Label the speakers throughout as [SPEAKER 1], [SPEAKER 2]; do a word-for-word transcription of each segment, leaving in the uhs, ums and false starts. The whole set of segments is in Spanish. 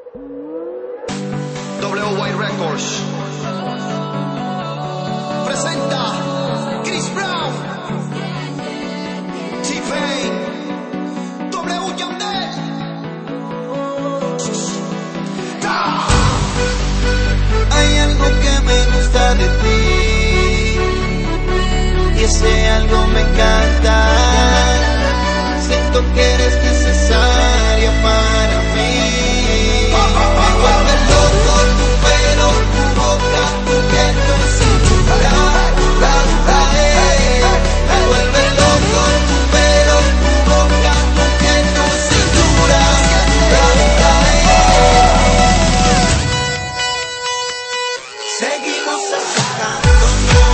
[SPEAKER 1] W Y Records presenta Chris Brown, T-Pain, W Yandel.
[SPEAKER 2] Hay algo que me gusta de ti y ese algo me encanta. Siento que eres necesaria para mí. Me vuelve loco tu pelo, tu boca, tu gesto, cintura. Me vuelve loco tu pelo, tu boca, tu gesto, cintura. Seguimos acercándonos.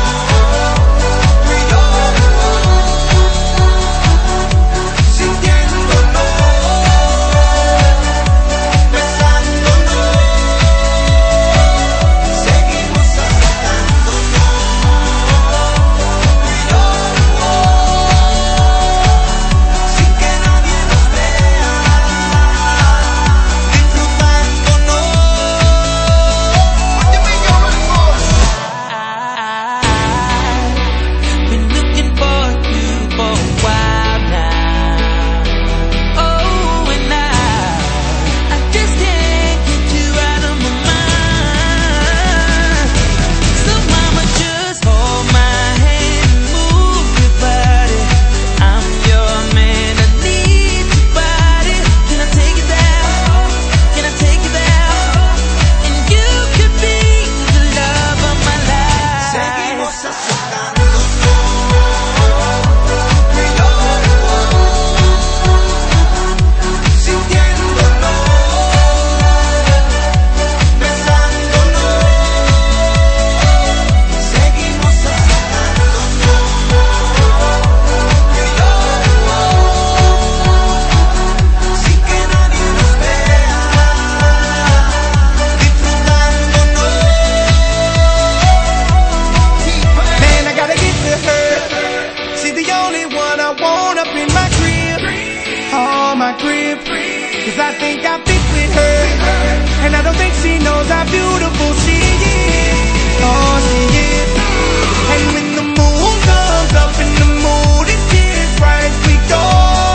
[SPEAKER 3] Cause I think I fit with her, and I don't think she knows how beautiful she is. Oh, she is. And when the moon comes up and the mood is just right, we go.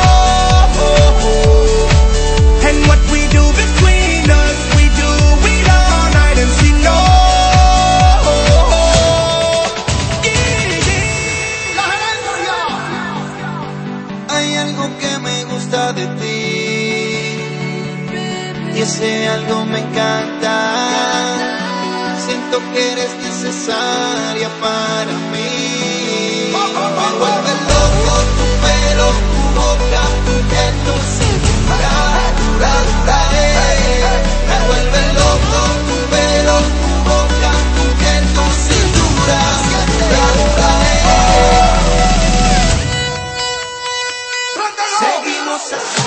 [SPEAKER 3] And what we do between us, we do it all night, and she knows. Yeah, yeah.
[SPEAKER 2] Hay algo que me gusta de ti y ese algo me encanta. Siento que eres necesaria para mí. Me vuelve loco tu pelo, tu boca, tu gesto, cintura. Me vuelve loco tu pelo, tu boca, tu gesto, cintura. Seguimos así.